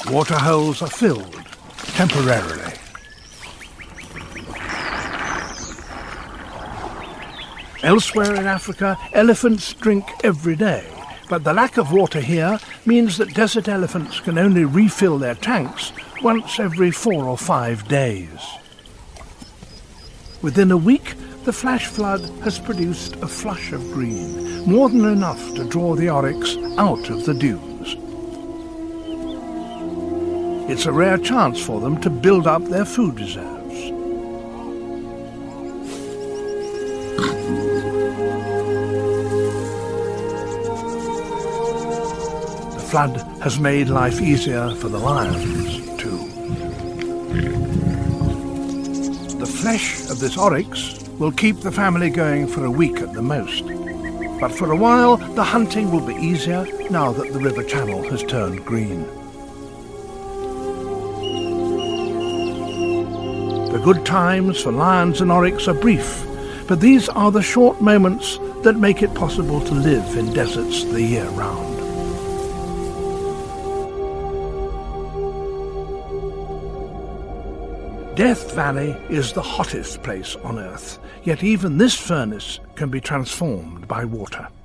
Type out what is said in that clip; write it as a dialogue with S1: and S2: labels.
S1: Waterholes are filled, temporarily. Elsewhere in Africa, elephants drink every day, but the lack of water here means that desert elephants can only refill their tanks once every 4 or 5 days. Within a week, the flash flood has produced a flush of green, more than enough to draw the oryx out of the dunes. It's a rare chance for them to build up their food reserves. The flood has made life easier for the lions, too. The flesh of this oryx will keep the family going for a week at the most. But for a while, the hunting will be easier now that the river channel has turned green. The good times for lions and oryx are brief, but these are the short moments that make it possible to live in deserts the year round. Death Valley is the hottest place on Earth, yet even this furnace can be transformed by water.